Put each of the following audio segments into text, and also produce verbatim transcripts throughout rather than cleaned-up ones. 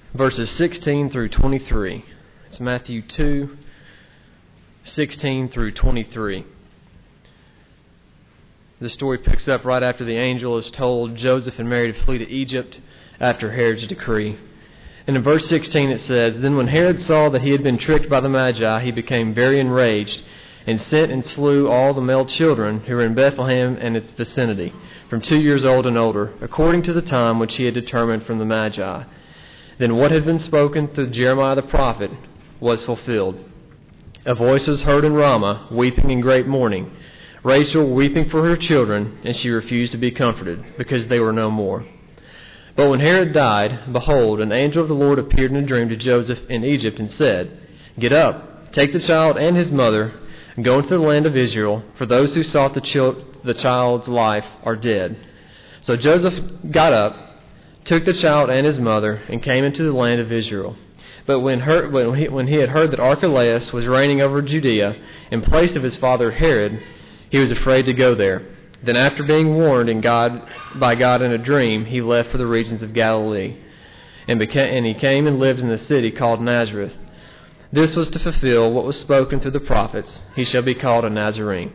verses sixteen through twenty-three. It's Matthew two, sixteen through twenty-three. The story picks up right after the angel has told Joseph and Mary to flee to Egypt after Herod's decree. And in verse sixteen it says, "Then when Herod saw that he had been tricked by the Magi, he became very enraged, and sent and slew all the male children who were in Bethlehem and its vicinity, from two years old and older, according to the time which he had determined from the Magi. Then what had been spoken through Jeremiah the prophet was fulfilled. A voice was heard in Ramah, weeping in great mourning, Rachel weeping for her children, and she refused to be comforted, because they were no more. But when Herod died, behold, an angel of the Lord appeared in a dream to Joseph in Egypt and said, 'Get up, take the child and his mother, and go into the land of Israel, for those who sought the, chil- the child's life are dead.' So Joseph got up, took the child and his mother, and came into the land of Israel. But when, her- when, he, when he had heard that Archelaus was reigning over Judea in place of his father Herod, he was afraid to go there. Then after being warned in God, by God in a dream, he left for the regions of Galilee. And, became, and he came and lived in the city called Nazareth. This was to fulfill what was spoken through the prophets. He shall be called a Nazarene."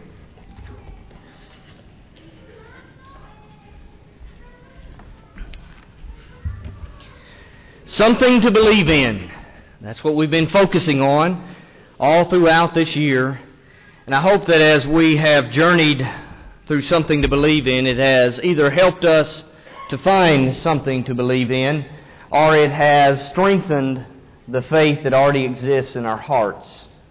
Something to believe in. That's what we've been focusing on all throughout this year. And I hope that as we have journeyed through something to believe in, it has either helped us to find something to believe in, or it has strengthened the faith that already exists in our hearts.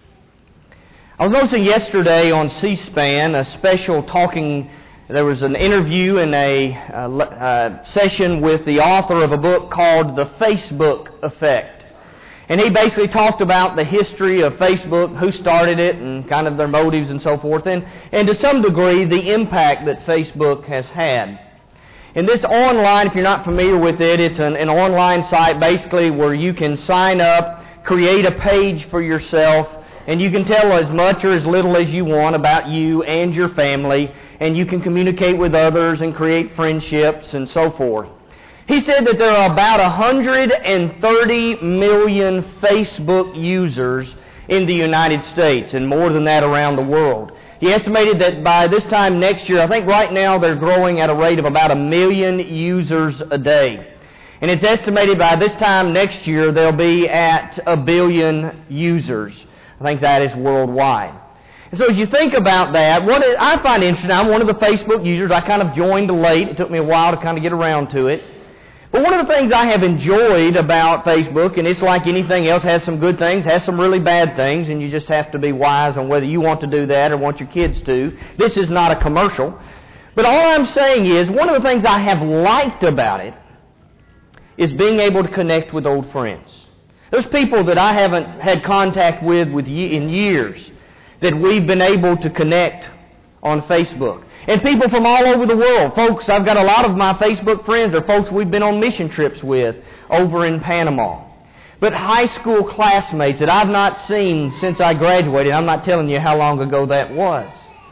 I was noticing yesterday on C-SPAN a special talking, there was an interview in a uh, uh, session with the author of a book called The Facebook Effect. And he basically talked about the history of Facebook, who started it, and kind of their motives and so forth, and, and to some degree the impact that Facebook has had. And this online, if you're not familiar with it, it's an, an online site basically where you can sign up, create a page for yourself, and you can tell as much or as little as you want about you and your family, and you can communicate with others and create friendships and so forth. He said that there are about one hundred thirty million Facebook users in the United States, and more than that around the world. He estimated that by this time next year, I think right now they're growing at a rate of about a million users a day. And it's estimated by this time next year they'll be at a billion users. I think that is worldwide. And so as you think about that, what I find interesting, I'm one of the Facebook users. I kind of joined late. It took me a while to kind of get around to it. But one of the things I have enjoyed about Facebook, and it's like anything else, has some good things, has some really bad things, and you just have to be wise on whether you want to do that or want your kids to. This is not a commercial. But all I'm saying is, one of the things I have liked about it is being able to connect with old friends. There's people that I haven't had contact with, with in years that we've been able to connect on Facebook. And people from all over the world. Folks, I've got a lot of my Facebook friends are folks we've been on mission trips with over in Panama. But high school classmates that I've not seen since I graduated, I'm not telling you how long ago that was.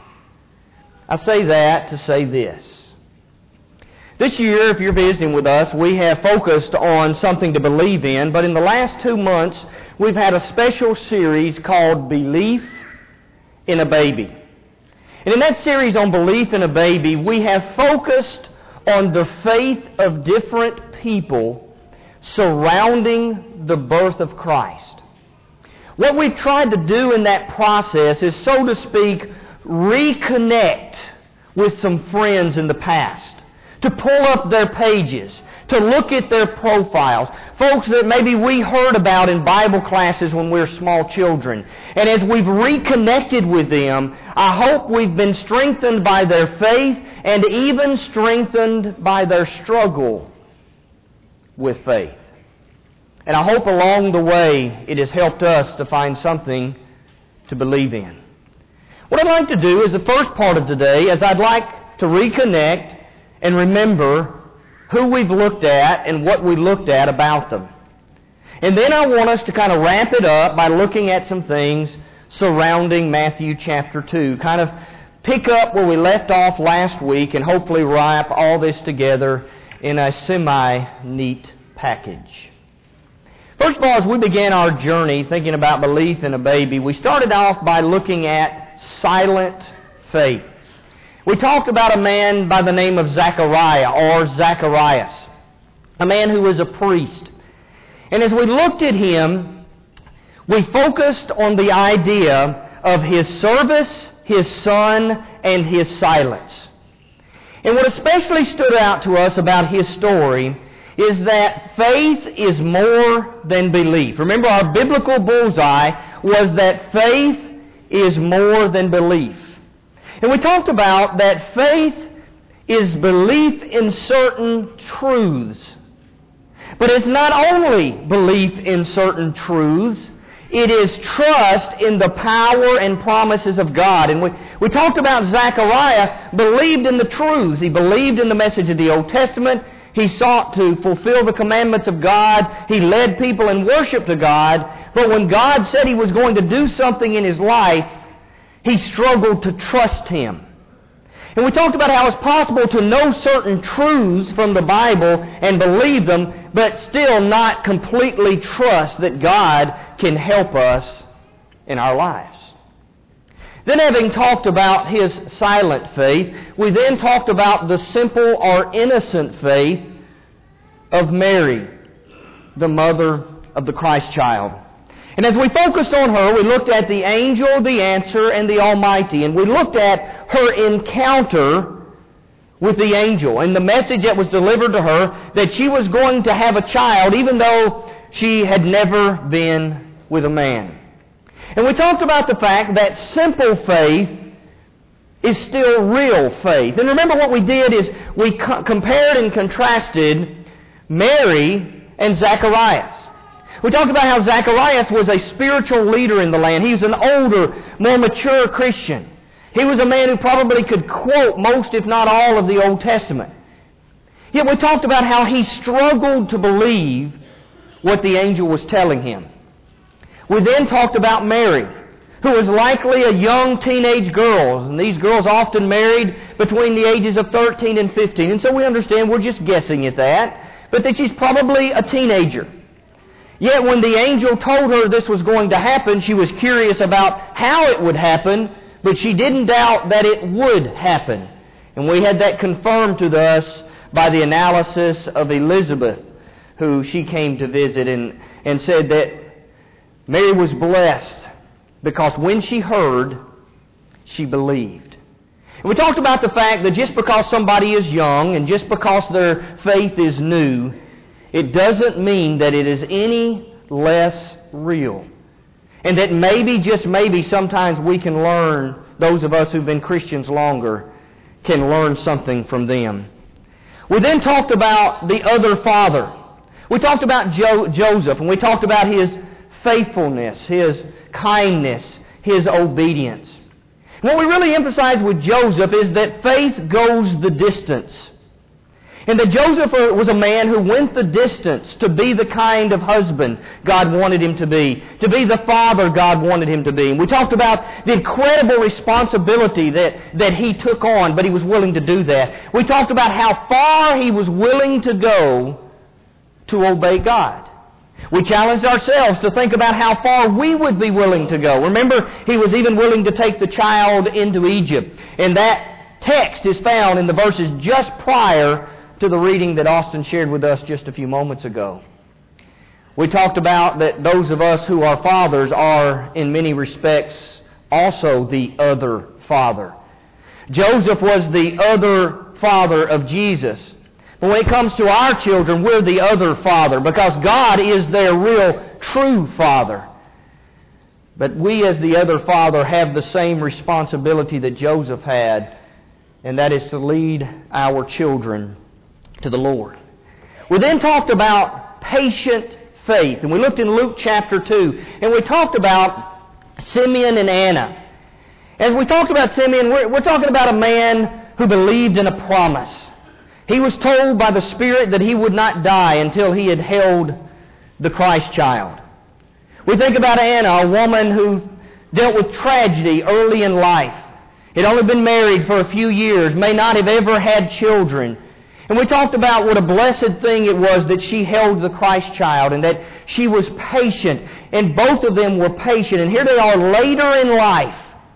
I say that to say this. This year, if you're visiting with us, we have focused on something to believe in, but in the last two months, we've had a special series called Belief in a Baby. And in that series on belief in a baby, we have focused on the faith of different people surrounding the birth of Christ. What we've tried to do in that process is, so to speak, reconnect with some friends in the past, to pull up their pages, to look at their profiles. Folks that maybe we heard about in Bible classes when we were small children. And as we've reconnected with them, I hope we've been strengthened by their faith and even strengthened by their struggle with faith. And I hope along the way it has helped us to find something to believe in. What I'd like to do is the first part of today is I'd like to reconnect and remember who we've looked at and what we looked at about them. And then I want us to kind of wrap it up by looking at some things surrounding Matthew chapter two. Kind of pick up where we left off last week and hopefully wrap all this together in a semi-neat package. First of all, as we began our journey thinking about belief in a baby, we started off by looking at silent faith. We talked about a man by the name of Zechariah, or Zacharias, a man who was a priest. And as we looked at him, we focused on the idea of his service, his son, and his silence. And what especially stood out to us about his story is that faith is more than belief. Remember, our biblical bullseye was that faith is more than belief. And we talked about that faith is belief in certain truths. But it's not only belief in certain truths, it is trust in the power and promises of God. And we, we talked about Zechariah believed in the truths. He believed in the message of the Old Testament. He sought to fulfill the commandments of God. He led people in worship to God. But when God said He was going to do something in his life, he struggled to trust Him. And we talked about how it's possible to know certain truths from the Bible and believe them, but still not completely trust that God can help us in our lives. Then, having talked about his silent faith, we then talked about the simple or innocent faith of Mary, the mother of the Christ child. And as we focused on her, we looked at the angel, the answer, and the Almighty. And we looked at her encounter with the angel and the message that was delivered to her that she was going to have a child even though she had never been with a man. And we talked about the fact that simple faith is still real faith. And remember what we did is we co- compared and contrasted Mary and Zacharias. We talked about how Zacharias was a spiritual leader in the land. He was an older, more mature Christian. He was a man who probably could quote most, if not all, of the Old Testament. Yet we talked about how he struggled to believe what the angel was telling him. We then talked about Mary, who was likely a young teenage girl. And these girls often married between the ages of thirteen and fifteen. And so we understand, we're just guessing at that, but that she's probably a teenager. Yet when the angel told her this was going to happen, she was curious about how it would happen, but she didn't doubt that it would happen. And we had that confirmed to us by the analysis of Elizabeth, who she came to visit, and, and said that Mary was blessed because when she heard, she believed. And we talked about the fact that just because somebody is young and just because their faith is new, it doesn't mean that it is any less real. And that maybe, just maybe, sometimes we can learn, those of us who've been Christians longer, can learn something from them. We then talked about the other father. We talked about jo- Joseph, and we talked about his faithfulness, his kindness, his obedience. And what we really emphasize with Joseph is that faith goes the distance. And that Joseph was a man who went the distance to be the kind of husband God wanted him to be, to be the father God wanted him to be. And we talked about the incredible responsibility that, that he took on, but he was willing to do that. We talked about how far he was willing to go to obey God. We challenged ourselves to think about how far we would be willing to go. Remember, he was even willing to take the child into Egypt. And that text is found in the verses just prior to the reading that Austin shared with us just a few moments ago. We talked about that those of us who are fathers are, in many respects, also the other father. Joseph was the other father of Jesus. But when it comes to our children, we're the other father because God is their real, true father. But we as the other father have the same responsibility that Joseph had, and that is to lead our children to the Lord. We then talked about patient faith, and we looked in Luke chapter two, and we talked about Simeon and Anna. As we talked about Simeon, we're, we're talking about a man who believed in a promise. He was told by the Spirit that he would not die until he had held the Christ child. We think about Anna, a woman who dealt with tragedy early in life. Had only been married for a few years, may not have ever had children. And we talked about what a blessed thing it was that she held the Christ child and that she was patient. And both of them were patient. And here they are later in life,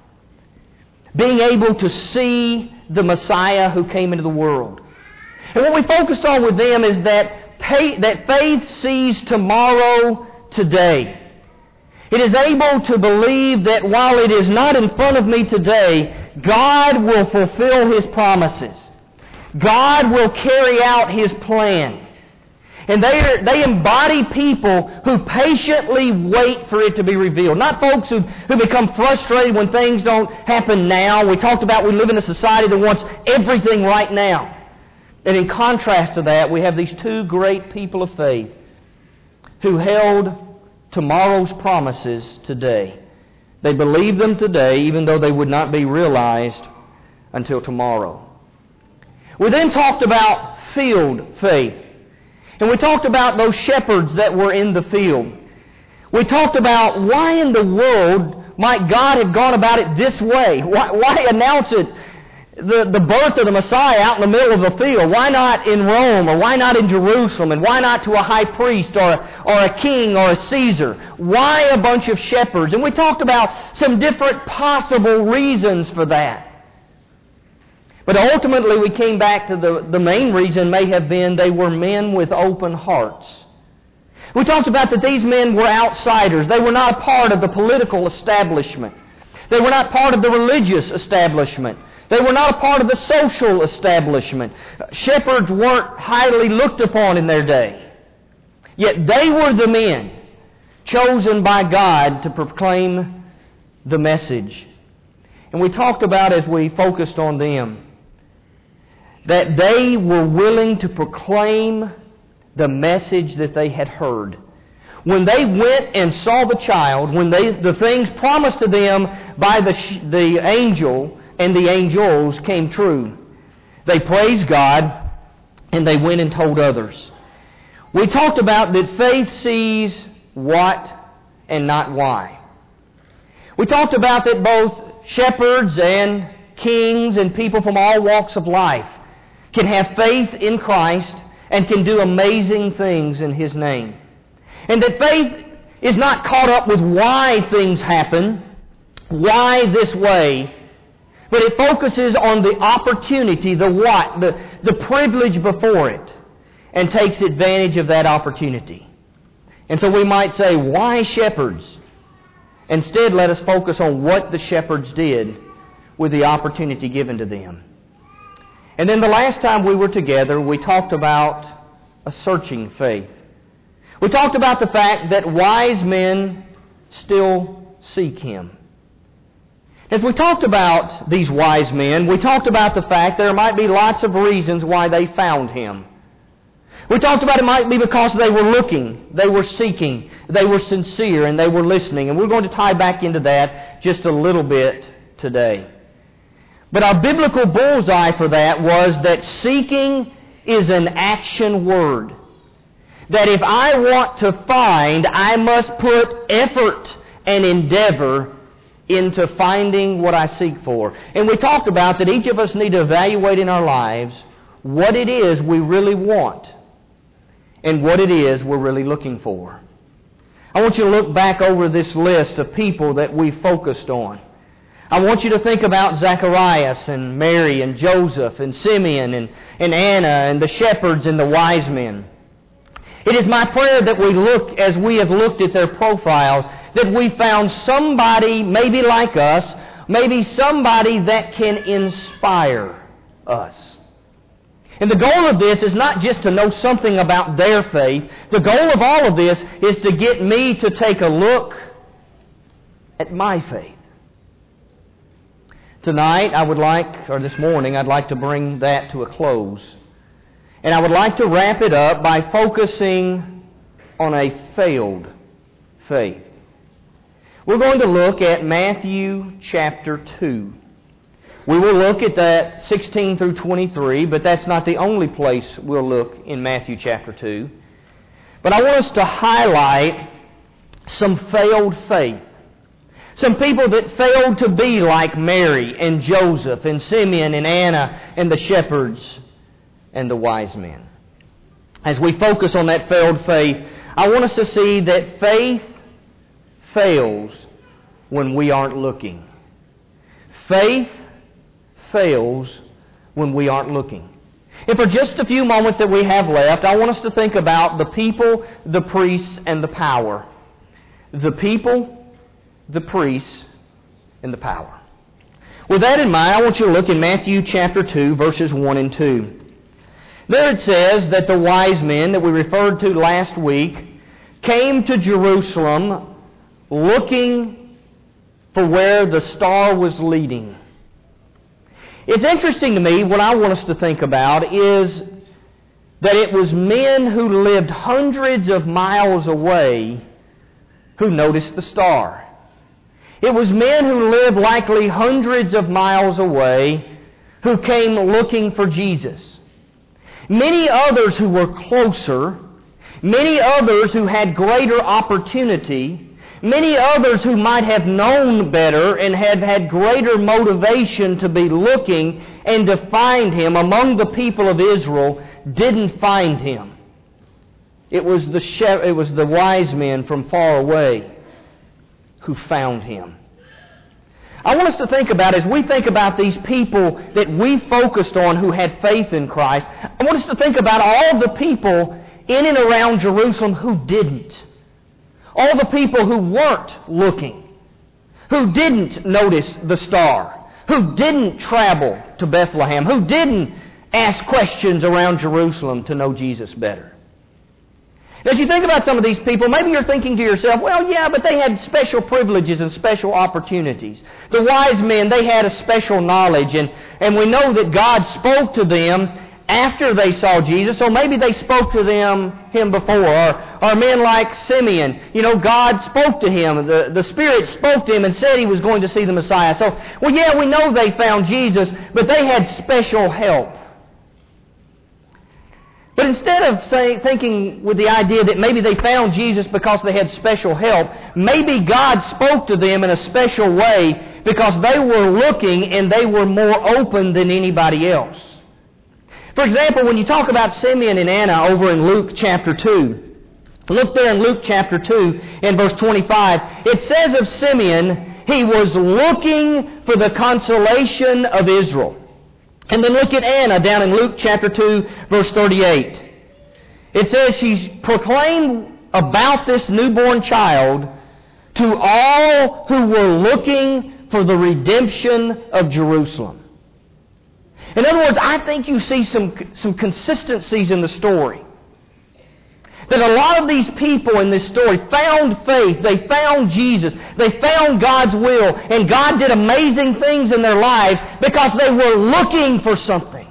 being able to see the Messiah who came into the world. And what we focused on with them is that, pay, that faith sees tomorrow today. It is able to believe that while it is not in front of me today, God will fulfill His promises. God will carry out His plan. And they are, they embody people who patiently wait for it to be revealed. Not folks who, who become frustrated when things don't happen now. We talked about we live in a society that wants everything right now. And in contrast to that, we have these two great people of faith who held tomorrow's promises today. They believed them today, even though they would not be realized until tomorrow. We then talked about field faith. And we talked about those shepherds that were in the field. We talked about why in the world might God have gone about it this way? Why, why announce it, the, the birth of the Messiah out in the middle of the field? Why not in Rome, or why not in Jerusalem? And why not to a high priest or, or a king or a Caesar? Why a bunch of shepherds? And we talked about some different possible reasons for that. But ultimately we came back to the, the main reason may have been they were men with open hearts. We talked about that these men were outsiders. They were not a part of the political establishment. They were not part of the religious establishment. They were not a part of the social establishment. Shepherds weren't highly looked upon in their day. Yet they were the men chosen by God to proclaim the message. And we talked about, as we focused on them, that they were willing to proclaim the message that they had heard. When they went and saw the child, when they, the things promised to them by the, the angel and the angels came true, they praised God and they went and told others. We talked about that faith sees what and not why. We talked about that both shepherds and kings and people from all walks of life can have faith in Christ and can do amazing things in His name. And that faith is not caught up with why things happen, why this way, but it focuses on the opportunity, the what, the, the privilege before it, and takes advantage of that opportunity. And so we might say, why shepherds? Instead, let us focus on what the shepherds did with the opportunity given to them. And then the last time we were together, we talked about a searching faith. We talked about the fact that wise men still seek Him. As we talked about these wise men, we talked about the fact there might be lots of reasons why they found Him. We talked about it might be because they were looking, they were seeking, they were sincere, and they were listening. And we're going to tie back into that just a little bit today. But our biblical bullseye for that was that seeking is an action word. That if I want to find, I must put effort and endeavor into finding what I seek for. And we talked about that each of us need to evaluate in our lives what it is we really want and what it is we're really looking for. I want you to look back over this list of people that we focused on. I want you to think about Zacharias and Mary and Joseph and Simeon and, and Anna and the shepherds and the wise men. It is my prayer that we look, as we have looked at their profiles, that we found somebody maybe like us, maybe somebody that can inspire us. And the goal of this is not just to know something about their faith. The goal of all of this is to get me to take a look at my faith. Tonight, I would like, or this morning, I'd like to bring that to a close. And I would like to wrap it up by focusing on a failed faith. We're going to look at Matthew chapter two. We will look at that sixteen through twenty-three, but that's not the only place we'll look in Matthew chapter two. But I want us to highlight some failed faith. Some people that failed to be like Mary and Joseph and Simeon and Anna and the shepherds and the wise men. As we focus on that failed faith, I want us to see that faith fails when we aren't looking. Faith fails when we aren't looking. And for just a few moments that we have left, I want us to think about the people, the priests, and the power. The people, the priests, and the power. With that in mind, I want you to look in Matthew chapter two, verses one and two. There it says that the wise men that we referred to last week came to Jerusalem looking for where the star was leading. It's interesting to me, what I want us to think about is that it was men who lived hundreds of miles away who noticed the star. It was men who lived likely hundreds of miles away who came looking for Jesus. Many others who were closer, many others who had greater opportunity, many others who might have known better and had had greater motivation to be looking and to find Him among the people of Israel didn't find Him. It was the shepherd, it was the wise men from far away who found Him. I want us to think about, as we think about these people that we focused on who had faith in Christ, I want us to think about all the people in and around Jerusalem who didn't. All the people who weren't looking, who didn't notice the star, who didn't travel to Bethlehem, who didn't ask questions around Jerusalem to know Jesus better. As you think about some of these people, maybe you're thinking to yourself, well, yeah, but they had special privileges and special opportunities. The wise men, they had a special knowledge, and, and we know that God spoke to them after they saw Jesus, so maybe they spoke to them him before. Or, or men like Simeon, you know, God spoke to him. The, the Spirit spoke to him and said he was going to see the Messiah. So, well, yeah, we know they found Jesus, but they had special help. But instead of say, thinking with the idea that maybe they found Jesus because they had special help, maybe God spoke to them in a special way because they were looking and they were more open than anybody else. For example, when you talk about Simeon and Anna over in Luke chapter two, look there in Luke chapter two in verse twenty-five. It says of Simeon, he was looking for the consolation of Israel. And then look at Anna down in Luke chapter two, verse thirty-eight. It says she's proclaimed about this newborn child to all who were looking for the redemption of Jerusalem. In other words, I think you see some, some consistencies in the story. That a lot of these people in this story found faith, they found Jesus, they found God's will, and God did amazing things in their lives because they were looking for something.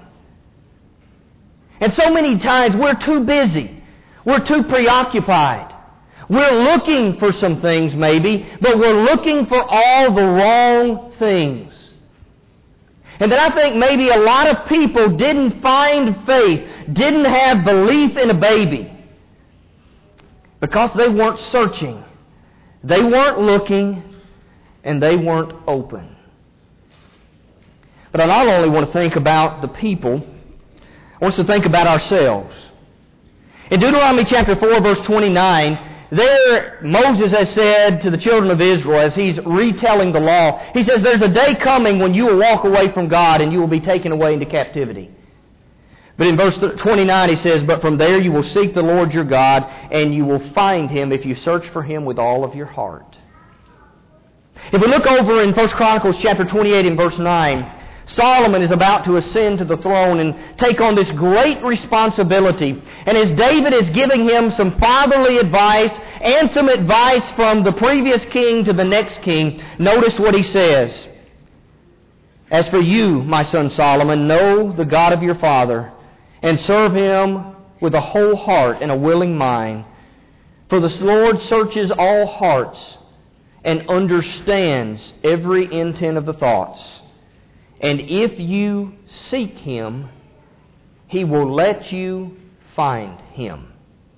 And so many times we're too busy, we're too preoccupied. We're looking for some things maybe, but we're looking for all the wrong things. And then I think maybe a lot of people didn't find faith, didn't have belief in a baby. Because they weren't searching, they weren't looking, and they weren't open. But I not only want to think about the people, I want us to think about ourselves. In Deuteronomy chapter four, verse twenty-nine, there Moses has said to the children of Israel as he's retelling the law, he says, there's a day coming when you will walk away from God and you will be taken away into captivity. But in verse twenty-nine he says, but from there you will seek the Lord your God, and you will find Him if you search for Him with all of your heart. If we look over in First Chronicles chapter twenty-eight and verse nine, Solomon is about to ascend to the throne and take on this great responsibility. And as David is giving him some fatherly advice and some advice from the previous king to the next king, notice what he says. As for you, my son Solomon, know the God of your father, and serve Him with a whole heart and a willing mind. For the Lord searches all hearts and understands every intent of the thoughts. And if you seek Him, He will let you find Him.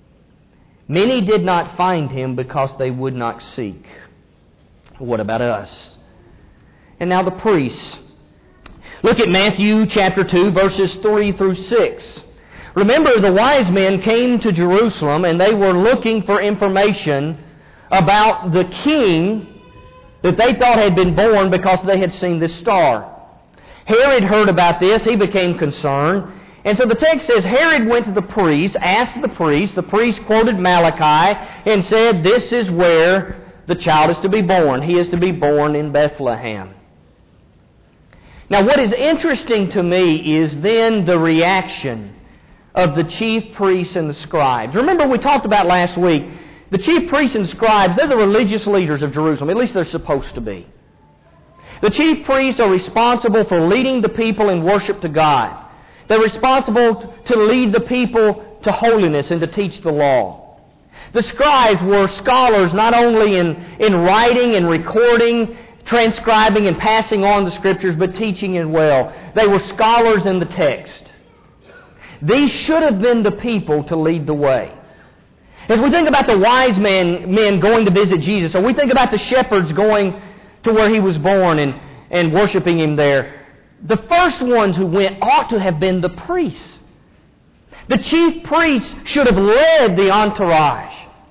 Many did not find Him because they would not seek. What about us? And now the priests. Look at Matthew chapter two, verses three through six. Remember, the wise men came to Jerusalem and they were looking for information about the king that they thought had been born because they had seen this star. Herod heard about this. He became concerned. And so the text says, Herod went to the priest, asked the priest. The priest quoted Malachi and said, this is where the child is to be born. He is to be born in Bethlehem. Now what is interesting to me is then the reaction of the chief priests and the scribes. Remember we talked about last week, the chief priests and scribes, they're the religious leaders of Jerusalem. At least they're supposed to be. The chief priests are responsible for leading the people in worship to God. They're responsible to lead the people to holiness and to teach the law. The scribes were scholars not only in, in writing and recording, transcribing and passing on the Scriptures, but teaching as well. They were scholars in the text. These should have been the people to lead the way. As we think about the wise men, men going to visit Jesus, or we think about the shepherds going to where He was born and, and worshiping Him there, the first ones who went ought to have been the priests. The chief priests should have led the entourage.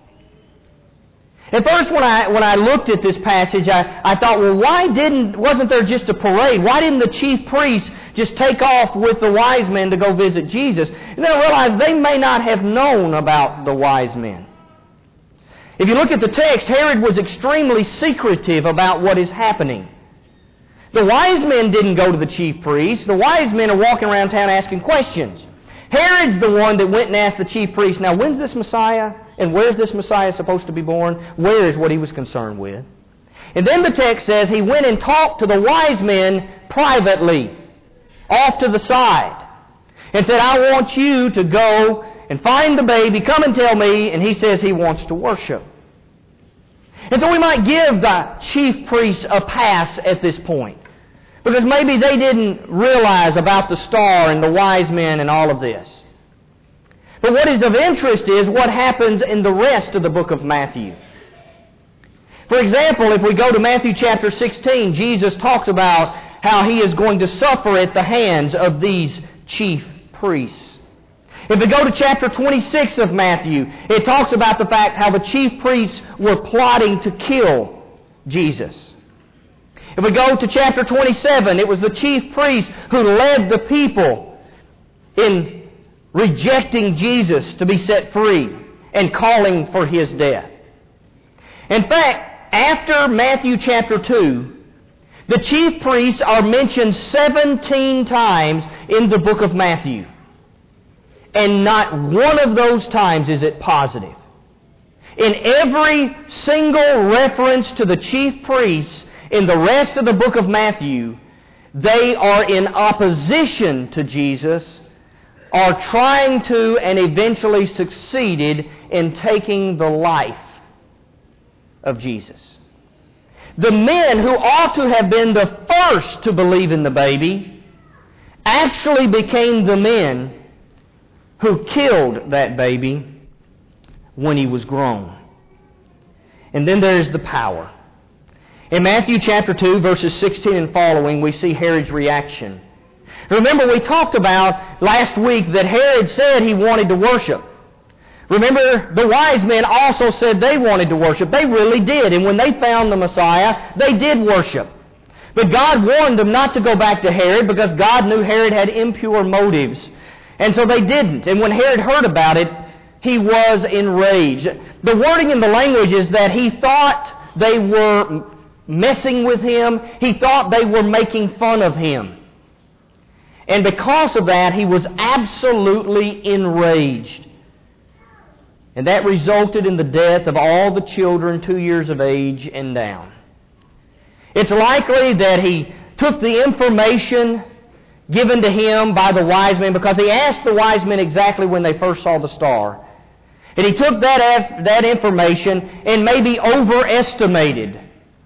At first, when I when I looked at this passage, I, I thought, well, why didn't wasn't there just a parade? Why didn't the chief priests just take off with the wise men to go visit Jesus? And then I realized they may not have known about the wise men. If you look at the text, Herod was extremely secretive about what is happening. The wise men didn't go to the chief priests. The wise men are walking around town asking questions. Herod's the one that went and asked the chief priests, now when's this Messiah? And where's this Messiah supposed to be born? Where is what he was concerned with? And then the text says he went and talked to the wise men privately, off to the side, and said, I want you to go and find the baby, come and tell me. And he says he wants to worship. And so we might give the chief priests a pass at this point, because maybe they didn't realize about the star and the wise men and all of this. But what is of interest is what happens in the rest of the book of Matthew. For example, if we go to Matthew chapter sixteen, Jesus talks about how He is going to suffer at the hands of these chief priests. If we go to chapter twenty-six of Matthew, it talks about the fact how the chief priests were plotting to kill Jesus. If we go to chapter twenty-seven, it was the chief priests who led the people in rejecting Jesus to be set free and calling for His death. In fact, after Matthew chapter two, the chief priests are mentioned seventeen times in the book of Matthew. And not one of those times is it positive. In every single reference to the chief priests in the rest of the book of Matthew, they are in opposition to Jesus, are trying to and eventually succeeded in taking the life of Jesus. The men who ought to have been the first to believe in the baby actually became the men who killed that baby when he was grown. And then there's the power. In Matthew chapter two, verses sixteen and following, we see Herod's reaction. Remember, we talked about last week that Herod said he wanted to worship. Remember, the wise men also said they wanted to worship. They really did. And when they found the Messiah, they did worship. But God warned them not to go back to Herod because God knew Herod had impure motives. And so they didn't. And when Herod heard about it, he was enraged. The wording in the language is that he thought they were messing with him. He thought they were making fun of him. And because of that, he was absolutely enraged. And that resulted in the death of all the children two years of age and down. It's likely that he took the information given to him by the wise men, because he asked the wise men exactly when they first saw the star. And he took that, that information and maybe overestimated.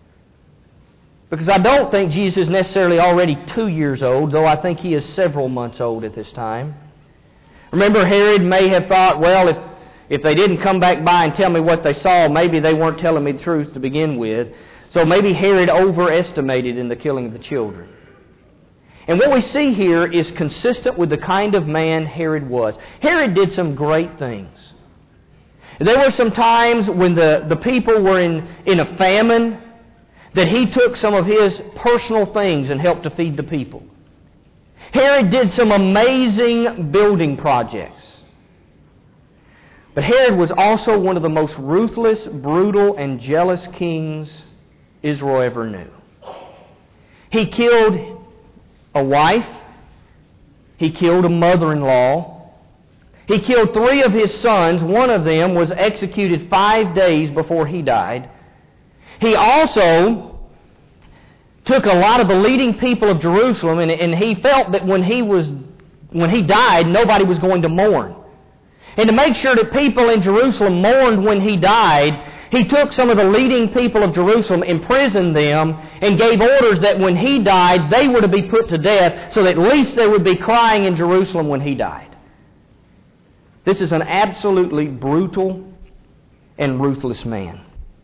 Because I don't think Jesus is necessarily already two years old, though I think he is several months old at this time. Remember, Herod may have thought, well, if, if they didn't come back by and tell me what they saw, maybe they weren't telling me the truth to begin with. So maybe Herod overestimated in the killing of the children. And what we see here is consistent with the kind of man Herod was. Herod did some great things. There were some times when the, the people were in, in a famine that he took some of his personal things and helped to feed the people. Herod did some amazing building projects. But Herod was also one of the most ruthless, brutal, and jealous kings Israel ever knew. He killed a wife. He killed a mother-in-law. He killed three of his sons. One of them was executed five days before he died. He also took a lot of the leading people of Jerusalem, and, and he felt that when he was when he died, nobody was going to mourn. And to make sure that people in Jerusalem mourned when he died, he took some of the leading people of Jerusalem, imprisoned them, and gave orders that when he died, they were to be put to death, so that at least they would be crying in Jerusalem when he died. This is an absolutely brutal and ruthless man.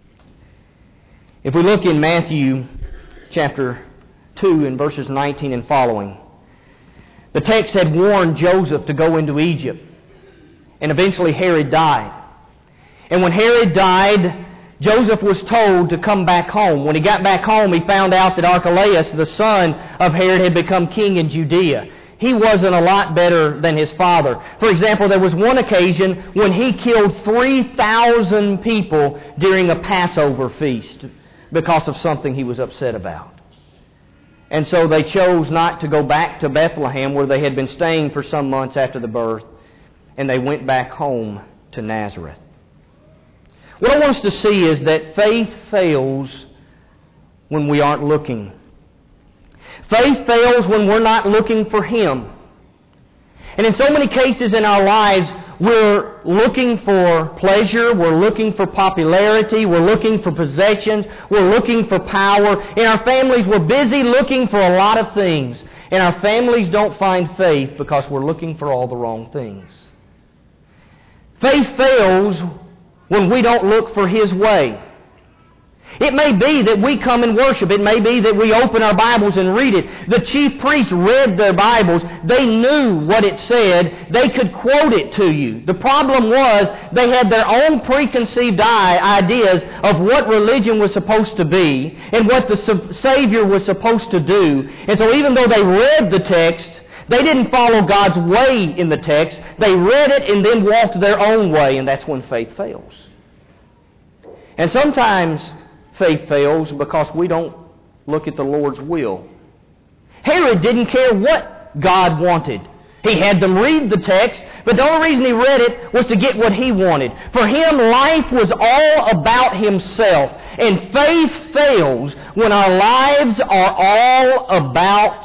If we look in Matthew chapter two in verses nineteen and following, the text had warned Joseph to go into Egypt, and eventually Herod died. And when Herod died, Joseph was told to come back home. When he got back home, he found out that Archelaus, the son of Herod, had become king in Judea. He wasn't a lot better than his father. For example, there was one occasion when he killed three thousand people during a Passover feast because of something he was upset about. And so they chose not to go back to Bethlehem, where they had been staying for some months after the birth, and they went back home to Nazareth. What I want us to see is that faith fails when we aren't looking. Faith fails when we're not looking for Him. And in so many cases in our lives, we're looking for pleasure, we're looking for popularity, we're looking for possessions, we're looking for power. In our families, we're busy looking for a lot of things. And our families don't find faith because we're looking for all the wrong things. Faith fails when we don't look for His way. It may be that we come and worship. It may be that we open our Bibles and read it. The chief priests read their Bibles. They knew what it said. They could quote it to you. The problem was they had their own preconceived ideas of what religion was supposed to be and what the Savior was supposed to do. And so even though they read the text, they didn't follow God's way in the text. They read it and then walked their own way, and that's when faith fails. And sometimes faith fails because we don't look at the Lord's will. Herod didn't care what God wanted. He had them read the text, but the only reason he read it was to get what he wanted. For him, life was all about himself. And faith fails when our lives are all about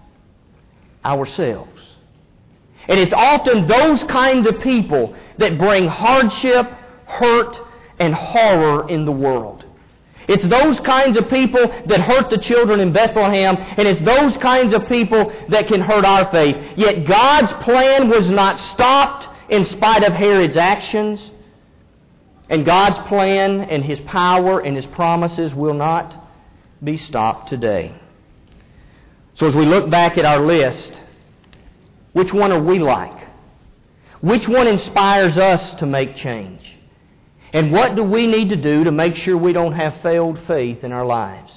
ourselves. And it's often those kinds of people that bring hardship, hurt, and horror in the world. It's those kinds of people that hurt the children in Bethlehem, and it's those kinds of people that can hurt our faith. Yet God's plan was not stopped in spite of Herod's actions, and God's plan and His power and His promises will not be stopped today. So as we look back at our list, which one are we like? Which one inspires us to make change? And what do we need to do to make sure we don't have failed faith in our lives?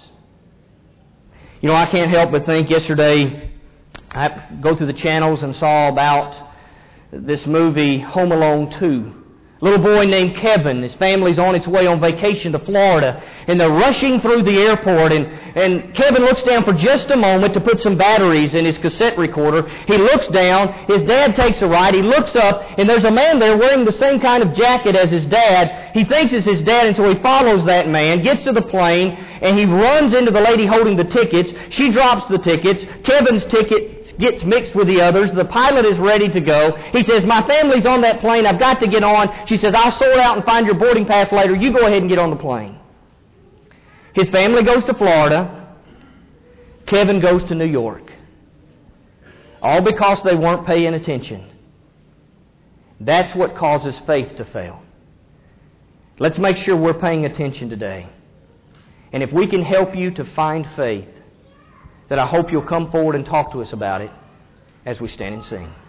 You know, I can't help but think yesterday I go through the channels and saw about this movie Home Alone two. A little boy named Kevin, his family's on its way on vacation to Florida, and they're rushing through the airport, and, and Kevin looks down for just a moment to put some batteries in his cassette recorder. He looks down, his dad takes a ride, he looks up, and there's a man there wearing the same kind of jacket as his dad. He thinks it's his dad, and so he follows that man, gets to the plane, and he runs into the lady holding the tickets. She drops the tickets. Kevin's ticket gets mixed with the others. The pilot is ready to go. He says, my family's on that plane. I've got to get on. She says, I'll sort out and find your boarding pass later. You go ahead and get on the plane. His family goes to Florida. Kevin goes to New York. All because they weren't paying attention. That's what causes faith to fail. Let's make sure we're paying attention today. And if we can help you to find faith, that I hope you'll come forward and talk to us about it as we stand and sing.